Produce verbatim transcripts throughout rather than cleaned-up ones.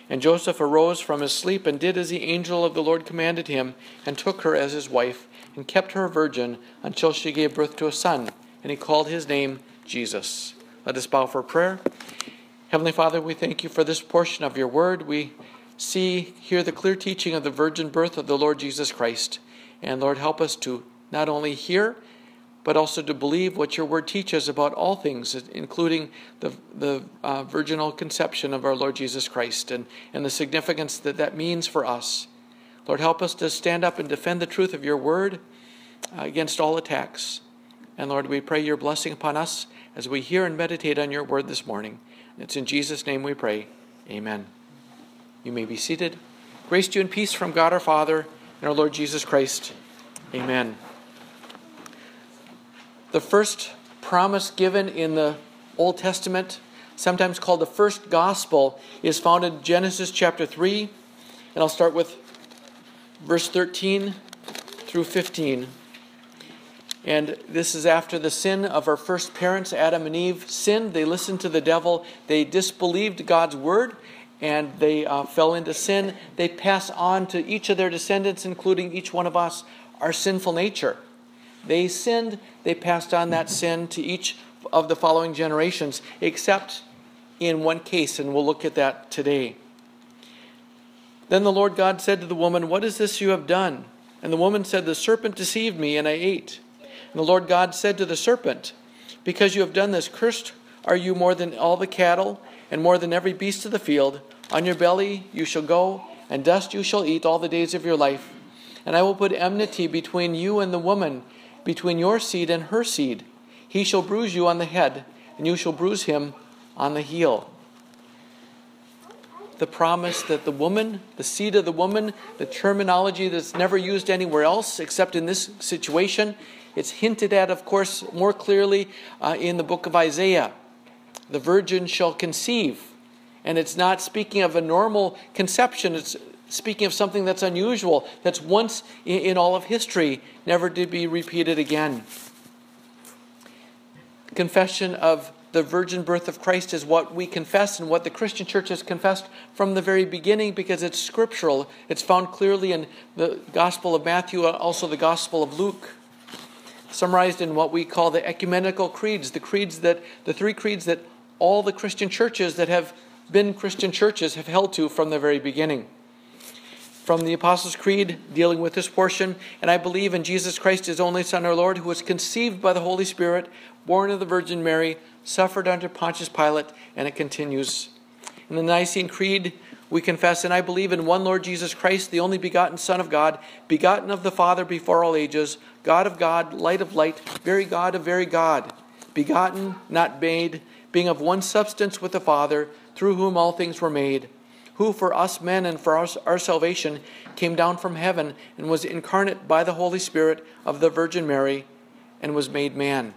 And Joseph arose from his sleep and did as the angel of the Lord commanded him, and took her as his wife, and kept her a virgin until she gave birth to a son. And he called his name Jesus. Let us bow for prayer. Heavenly Father, we thank you for this portion of your word. We see here the clear teaching of the virgin birth of the Lord Jesus Christ. And Lord, help us to not only hear, but also to believe what your word teaches about all things, including the, the uh, virginal conception of our Lord Jesus Christ and, and the significance that that means for us. Lord, help us to stand up and defend the truth of your word uh, against all attacks. And Lord, we pray your blessing upon us as we hear and meditate on your word this morning. It's in Jesus' name we pray. Amen. You may be seated. Grace to you and peace from God our Father and our Lord Jesus Christ. Amen. The first promise given in the Old Testament, sometimes called the first gospel, is found in Genesis chapter three. And I'll start with verse thirteen through fifteen. And this is after the sin of our first parents, Adam and Eve, sinned. They listened to the devil. They disbelieved God's word, and they uh, fell into sin. They pass on to each of their descendants, including each one of us, our sinful nature. They sinned, they passed on that sin to each of the following generations, except in one case, and we'll look at that today. Then the Lord God said to the woman, "What is this you have done?" And the woman said, "The serpent deceived me, and I ate." And the Lord God said to the serpent, "Because you have done this, cursed are you more than all the cattle, and more than every beast of the field. On your belly you shall go, and dust you shall eat all the days of your life. And I will put enmity between you and the woman, between your seed and her seed. He shall bruise you on the head, and you shall bruise him on the heel." The promise that the woman, the seed of the woman, the terminology that's never used anywhere else except in this situation, it's hinted at, of course, more clearly uh, in the book of Isaiah. The virgin shall conceive. And it's not speaking of a normal conception, it's speaking of something that's unusual, that's once in all of history, never to be repeated again. Confession of the virgin birth of Christ is what we confess and what the Christian church has confessed from the very beginning, because it's scriptural. It's found clearly in the Gospel of Matthew, also the Gospel of Luke. Summarized in what we call the ecumenical creeds, the creeds that, the three creeds that all the Christian churches that have been Christian churches have held to from the very beginning. From the Apostles' Creed, dealing with this portion, "And I believe in Jesus Christ, his only Son, our Lord, who was conceived by the Holy Spirit, born of the Virgin Mary, suffered under Pontius Pilate," and it continues. In the Nicene Creed, we confess, "And I believe in one Lord Jesus Christ, the only begotten Son of God, begotten of the Father before all ages, God of God, light of light, very God of very God, begotten, not made, being of one substance with the Father, through whom all things were made, who for us men and for our, our salvation came down from heaven and was incarnate by the Holy Spirit of the Virgin Mary and was made man."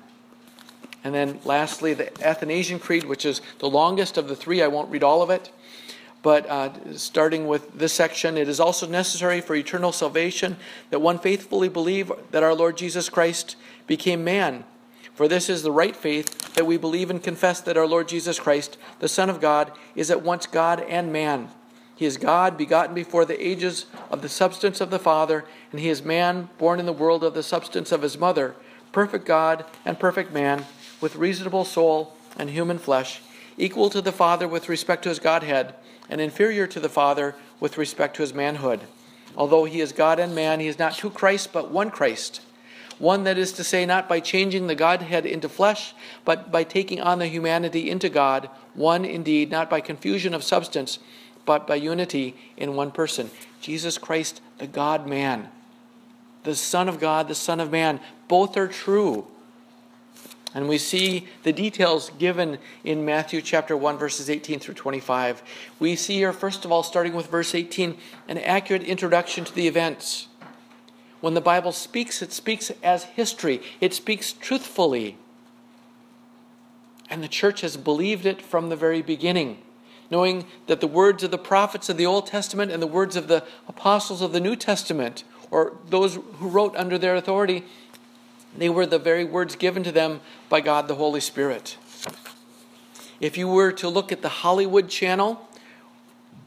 And then lastly, the Athanasian Creed, which is the longest of the three. I won't read all of it. But uh, starting with this section, "It is also necessary for eternal salvation that one faithfully believe that our Lord Jesus Christ became man. For this is the right faith, that we believe and confess that our Lord Jesus Christ, the Son of God, is at once God and man. He is God, begotten before the ages of the substance of the Father, and he is man, born in the world of the substance of his mother, perfect God and perfect man, with reasonable soul and human flesh, equal to the Father with respect to his Godhead, and inferior to the Father with respect to his manhood. Although he is God and man, he is not two Christs, but one Christ. One, that is to say, not by changing the Godhead into flesh, but by taking on the humanity into God. One indeed, not by confusion of substance, but by unity in one person. Jesus Christ, the God-man, the Son of God, the Son of Man. Both are true. And we see the details given in Matthew chapter one, verses eighteen through twenty-five. We see here, first of all, starting with verse eighteen, an accurate introduction to the events. When the Bible speaks, it speaks as history. It speaks truthfully. And the church has believed it from the very beginning, knowing that the words of the prophets of the Old Testament and the words of the apostles of the New Testament, or those who wrote under their authority, they were the very words given to them by God the Holy Spirit. If you were to look at the Hollywood Channel,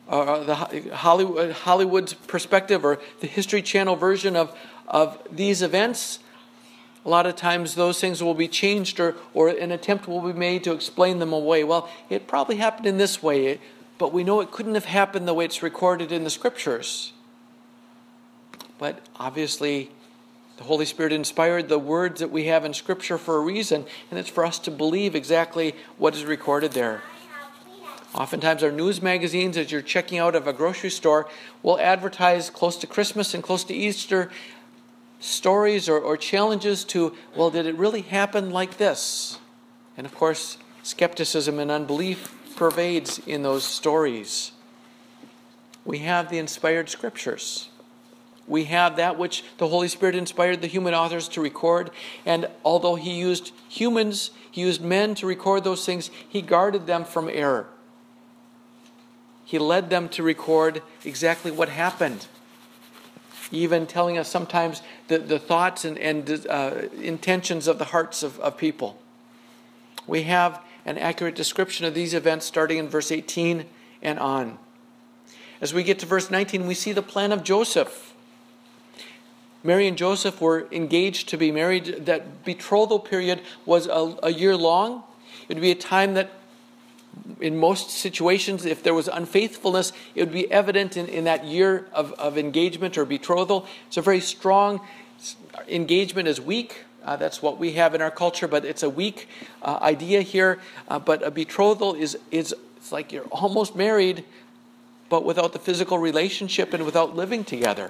uh, the Hollywood, Hollywood's perspective or the History Channel version of, of these events, a lot of times those things will be changed or, or an attempt will be made to explain them away. Well, it probably happened in this way, but we know it couldn't have happened the way it's recorded in the Scriptures. But obviously, the Holy Spirit inspired the words that we have in Scripture for a reason, and it's for us to believe exactly what is recorded there. Oftentimes our news magazines, as you're checking out of a grocery store, will advertise close to Christmas and close to Easter stories or, or challenges to, well, did it really happen like this? And of course, skepticism and unbelief pervades in those stories. We have the inspired Scriptures. We have that which the Holy Spirit inspired the human authors to record. And although he used humans, he used men to record those things, he guarded them from error. He led them to record exactly what happened. Even telling us sometimes the, the thoughts and, and uh, intentions of the hearts of, of people. We have an accurate description of these events starting in verse eighteen and on. As we get to verse nineteen, we see the plan of Joseph. Mary and Joseph were engaged to be married. That betrothal period was a, a year long. It would be a time that in most situations, if there was unfaithfulness, it would be evident in, in that year of, of engagement or betrothal. It's a very strong engagement is weak. Uh, that's what we have in our culture, but it's a weak uh, idea here. Uh, but a betrothal is, is it's like you're almost married, but without the physical relationship and without living together.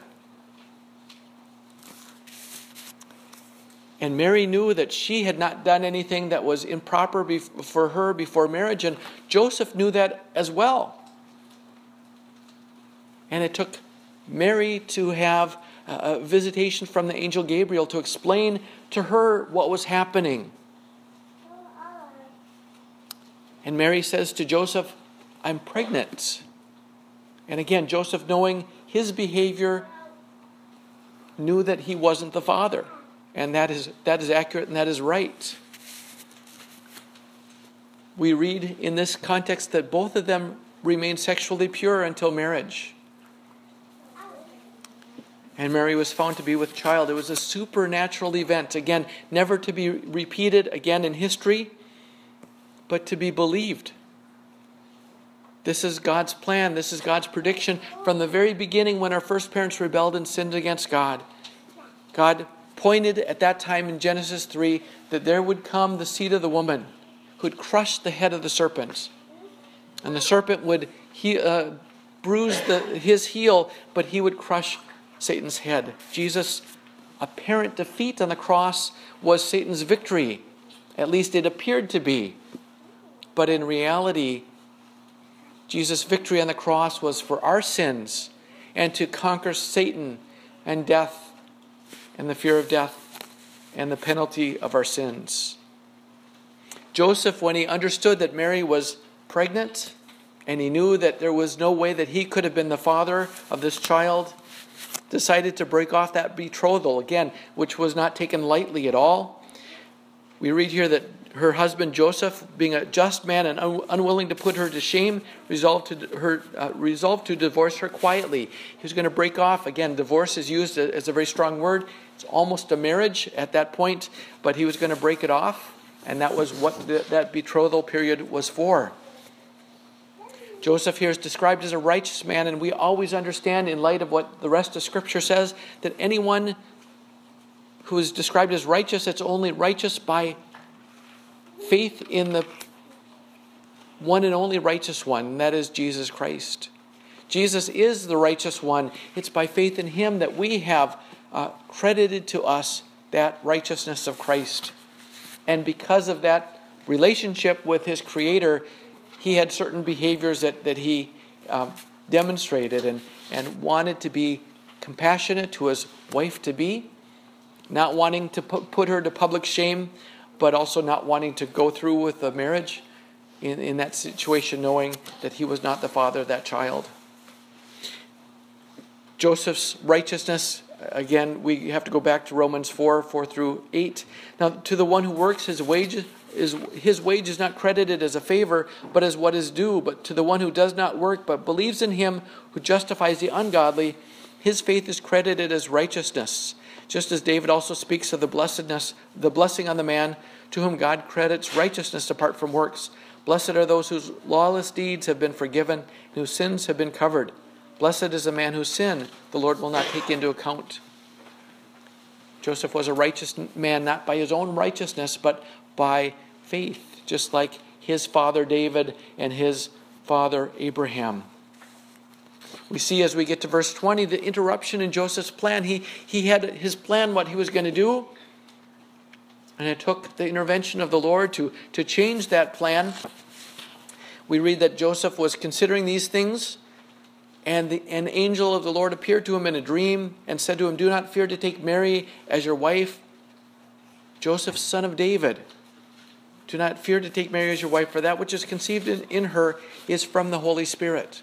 And Mary knew that she had not done anything that was improper bef- for her before marriage, and Joseph knew that as well. And it took Mary to have a visitation from the angel Gabriel to explain to her what was happening. And Mary says to Joseph, I'm pregnant. And again, Joseph, knowing his behavior, knew that he wasn't the father. And that is that is accurate and that is right. We read in this context that both of them remained sexually pure until marriage. And Mary was found to be with child. It was a supernatural event, again, never to be repeated again in history, but to be believed. This is God's plan. This is God's prediction from the very beginning when our first parents rebelled and sinned against God. God pointed at that time in Genesis three that there would come the seed of the woman who would crush the head of the serpent. And the serpent would he, uh, bruise the, his heel, but he would crush Satan's head. Jesus' apparent defeat on the cross was Satan's victory. At least it appeared to be. But in reality, Jesus' victory on the cross was for our sins and to conquer Satan and death and the fear of death and the penalty of our sins. Joseph, when he understood that Mary was pregnant and he knew that there was no way that he could have been the father of this child, decided to break off that betrothal, again, which was not taken lightly at all. We read here that her husband Joseph, being a just man and un- unwilling to put her to shame, resolved to her uh, resolved to divorce her quietly. He was going to break off. Again, divorce is used as a very strong word. It's almost a marriage at that point, but he was going to break it off, and that was what the, that betrothal period was for. Joseph here is described as a righteous man, and we always understand, in light of what the rest of Scripture says, that anyone who is described as righteous, it's only righteous by faith in the one and only righteous one, and that is Jesus Christ. Jesus is the righteous one. It's by faith in him that we have uh, credited to us that righteousness of Christ. And because of that relationship with his Creator, he had certain behaviors that, that he um, demonstrated and, and wanted to be compassionate to his wife-to-be, not wanting to put, put her to public shame, but also not wanting to go through with the marriage in, in that situation, knowing that he was not the father of that child. Joseph's righteousness, again, we have to go back to Romans four, four through eight. Now, to the one who works, his wages, is his wage is not credited as a favor, but as what is due. But to the one who does not work, but believes in him who justifies the ungodly, his faith is credited as righteousness. Just as David also speaks of the blessedness, the blessing on the man to whom God credits righteousness apart from works. Blessed are those whose lawless deeds have been forgiven, and whose sins have been covered. Blessed is the man whose sin the Lord will not take into account. Joseph was a righteous man, not by his own righteousness, but by faith, just like his father David and his father Abraham. We see as we get to verse twenty, the interruption in Joseph's plan. He, he had his plan, what he was going to do, and it took the intervention of the Lord to, to change that plan. We read that Joseph was considering these things, and the, an angel of the Lord appeared to him in a dream and said to him, "Do not fear to take Mary as your wife, Joseph, son of David. Do not fear to take Mary as your wife, for that which is conceived in, in her is from the Holy Spirit."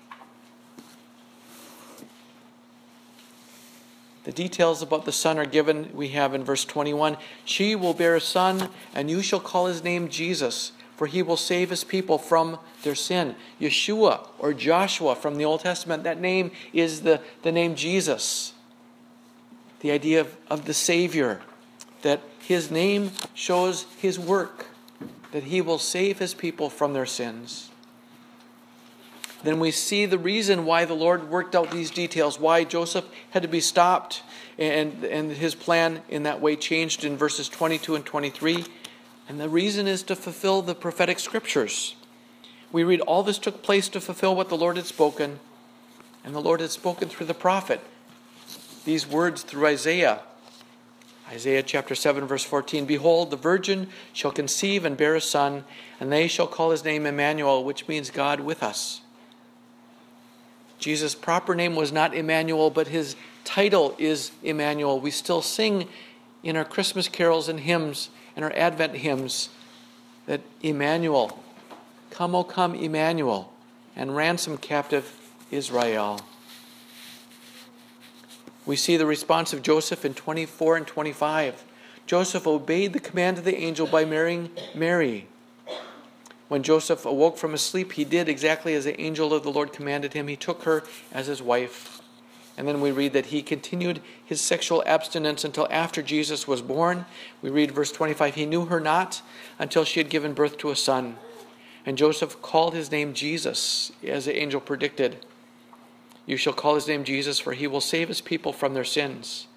The details about the son are given, we have in verse twenty-one. "She will bear a son, and you shall call his name Jesus, for he will save his people from their sin." Yeshua, or Joshua from the Old Testament, that name is the, the name Jesus. The idea of, of the Savior, that his name shows his work, that he will save his people from their sins. Then we see the reason why the Lord worked out these details, why Joseph had to be stopped, and, and his plan in that way changed in verses twenty-two and twenty-three. And the reason is to fulfill the prophetic scriptures. We read all this took place to fulfill what the Lord had spoken, and the Lord had spoken through the prophet. These words through Isaiah. Isaiah chapter seven, verse fourteen, "Behold, the virgin shall conceive and bear a son, and they shall call his name Emmanuel," which means God with us. Jesus' proper name was not Emmanuel, but his title is Emmanuel. We still sing in our Christmas carols and hymns and our Advent hymns that Emmanuel, come, O come, Emmanuel, and ransom captive Israel. We see the response of Joseph in twenty-four and twenty-five. Joseph obeyed the command of the angel by marrying Mary. When Joseph awoke from his sleep, he did exactly as the angel of the Lord commanded him. He took her as his wife. And then we read that he continued his sexual abstinence until after Jesus was born. We read verse twenty-five, "He knew her not until she had given birth to a son. And Joseph called his name Jesus, as the angel predicted. You shall call his name Jesus, for he will save his people from their sins."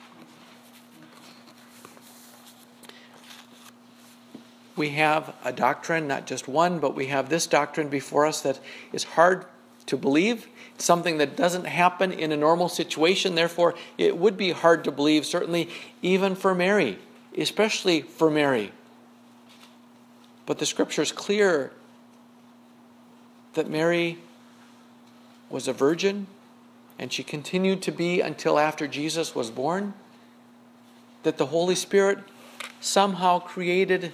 We have a doctrine, not just one, but we have this doctrine before us that is hard to believe. It's something that doesn't happen in a normal situation. Therefore, it would be hard to believe, certainly even for Mary, especially for Mary. But the scripture is clear that Mary was a virgin, and she continued to be until after Jesus was born. That the Holy Spirit somehow created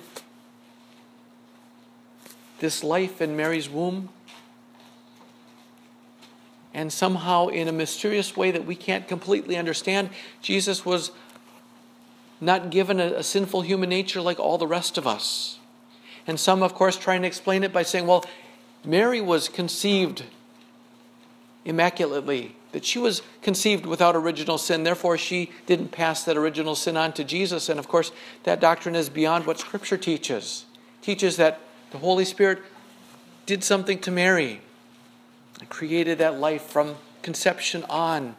this life in Mary's womb, and somehow in a mysterious way that we can't completely understand, Jesus was not given a, a sinful human nature like all the rest of us. And some, of course, trying to explain it by saying, well, Mary was conceived immaculately, that she was conceived without original sin, therefore she didn't pass that original sin on to Jesus. And of course, that doctrine is beyond what Scripture teaches. It teaches that the Holy Spirit did something to Mary and created that life from conception on.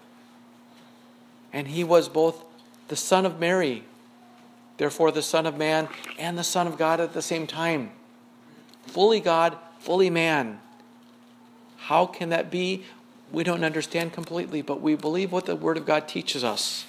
And he was both the Son of Mary, therefore the Son of Man, and the Son of God at the same time. Fully God, fully man. How can that be? We don't understand completely, but we believe what the Word of God teaches us.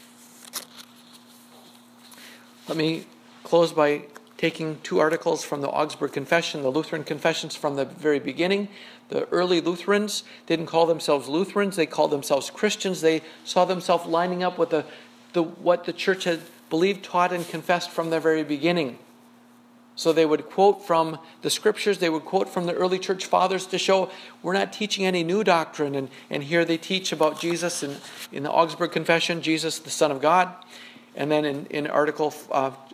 Let me close by taking two articles from the Augsburg Confession, the Lutheran confessions from the very beginning. The early Lutherans didn't call themselves Lutherans, they called themselves Christians. They saw themselves lining up with the, the what the church had believed, taught, and confessed from the very beginning. So they would quote from the scriptures, they would quote from the early church fathers to show we're not teaching any new doctrine. And, and here they teach about Jesus in, in the Augsburg Confession, Jesus the Son of God. And then in, in article uh,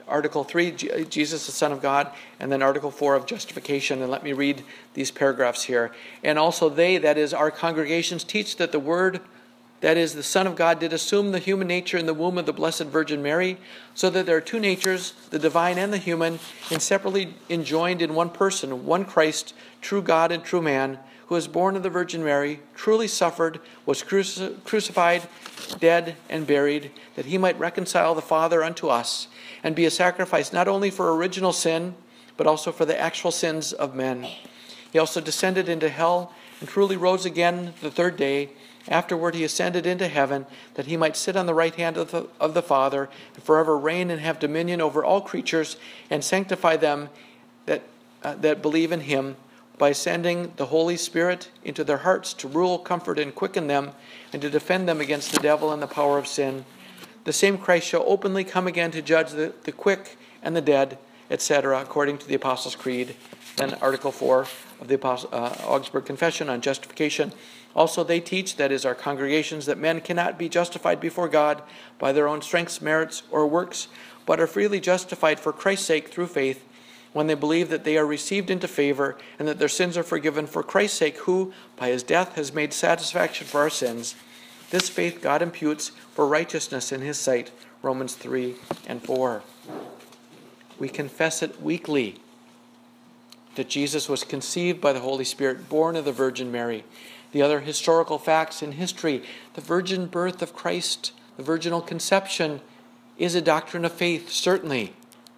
Article three, Jesus, the Son of God, and then Article four of justification. And let me read these paragraphs here. And also they, that is, our congregations, teach that the Word, that is, the Son of God, did assume the human nature in the womb of the Blessed Virgin Mary, so that there are two natures, the divine and the human, inseparably enjoined in one person, one Christ, true God and true man, who was born of the Virgin Mary, truly suffered, was cruci- crucified, dead, and buried, that he might reconcile the Father unto us, and be a sacrifice not only for original sin, but also for the actual sins of men. He also descended into hell, and truly rose again the third day. Afterward he ascended into heaven, that he might sit on the right hand of the, of the Father, and forever reign and have dominion over all creatures, and sanctify them that, uh, that believe in him, by sending the Holy Spirit into their hearts to rule, comfort, and quicken them, and to defend them against the devil and the power of sin. The same Christ shall openly come again to judge the, the quick and the dead, et cetera, according to the Apostles' Creed. Then Article four of the Apostle, uh, Augsburg Confession on justification. Also they teach, that is, our congregations, that men cannot be justified before God by their own strengths, merits, or works, but are freely justified for Christ's sake through faith, when they believe that they are received into favor, and that their sins are forgiven for Christ's sake, who, by his death, has made satisfaction for our sins. This faith God imputes for righteousness in his sight, Romans three and four. We confess it weekly, that Jesus was conceived by the Holy Spirit, born of the Virgin Mary. The other historical facts in history, the virgin birth of Christ, the virginal conception, is a doctrine of faith, certainly.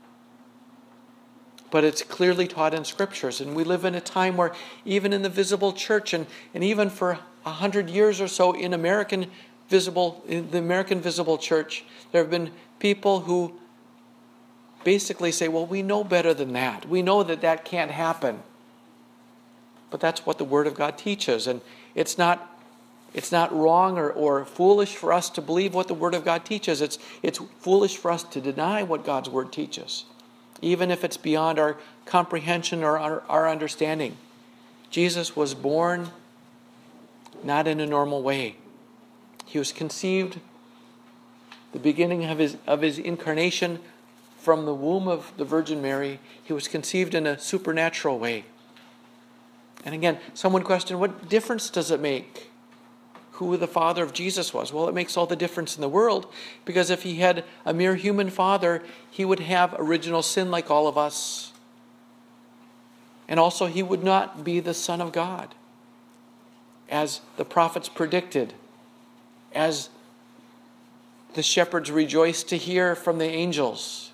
But it's clearly taught in Scriptures. And we live in a time where even in the visible church, and, and even for a hundred years or so in American visible, in the American visible church, there have been people who basically say, well, we know better than that. We know that that can't happen. But that's what the Word of God teaches. And it's not, it's not wrong or, or foolish for us to believe what the Word of God teaches. It's, it's foolish for us to deny what God's Word teaches, even if it's beyond our comprehension or our, our understanding. Jesus was born not in a normal way. He was conceived, the beginning of his, of his incarnation, from the womb of the Virgin Mary. He was conceived in a supernatural way. And again, someone questioned, what difference does it make who the father of Jesus was? Well, it makes all the difference in the world, because if he had a mere human father, he would have original sin like all of us. And also, he would not be the Son of God, as the prophets predicted, as the shepherds rejoiced to hear from the angels.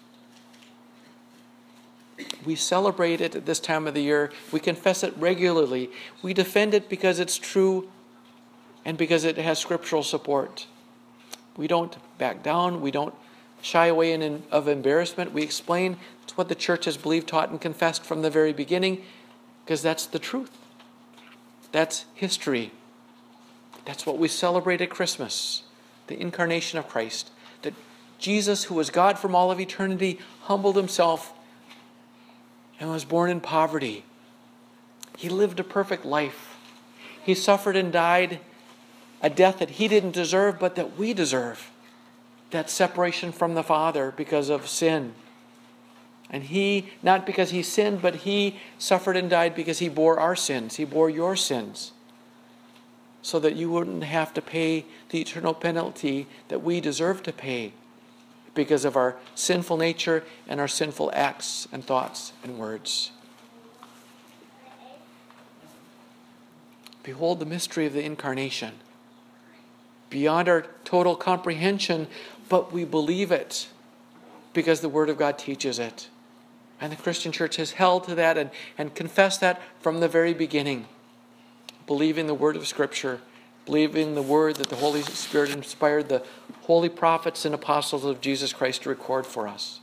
We celebrate it at this time of the year. We confess it regularly. We defend it because it's true and because it has scriptural support. We don't back down. We don't shy away in, of embarrassment. We explain it's what the church has believed, taught, and confessed from the very beginning, because that's the truth. That's history. That's what we celebrate at Christmas, the incarnation of Christ. That Jesus, who was God from all of eternity, humbled himself and was born in poverty. He lived a perfect life. He suffered and died a death that he didn't deserve, but that we deserve. That separation from the Father because of sin. And he, not because he sinned, but he suffered and died because he bore our sins. He bore your sins, so that you wouldn't have to pay the eternal penalty that we deserve to pay because of our sinful nature and our sinful acts and thoughts and words. Behold the mystery of the incarnation. Beyond our total comprehension, but we believe it because the Word of God teaches it. And the Christian church has held to that and, and confessed that from the very beginning. Believing the Word of Scripture, believing the Word that the Holy Spirit inspired the holy prophets and apostles of Jesus Christ to record for us.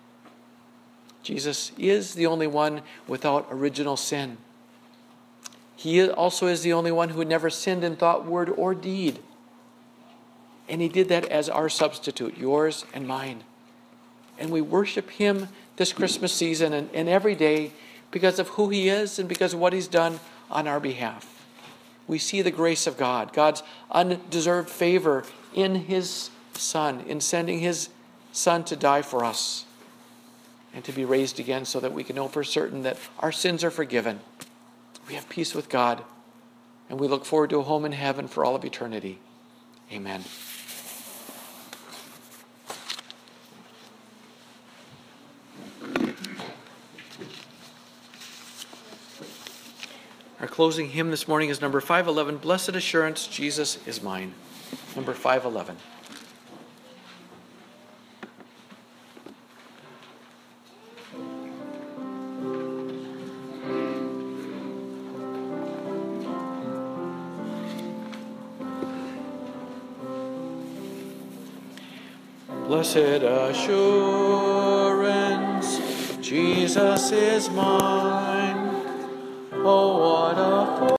Jesus is the only one without original sin. He also is the only one who had never sinned in thought, word, or deed. And he did that as our substitute, yours and mine. And we worship him this Christmas season and, and every day because of who he is and because of what he's done on our behalf. We see the grace of God, God's undeserved favor in his Son, in sending his Son to die for us. and to be raised again so that we can know for certain that our sins are forgiven. We have peace with God, and we look forward to a home in heaven for all of eternity. Amen. Our closing hymn this morning is number five eleven, Blessed Assurance, Jesus is Mine. Number five eleven. Blessed assurance, Jesus is mine. Oh, what a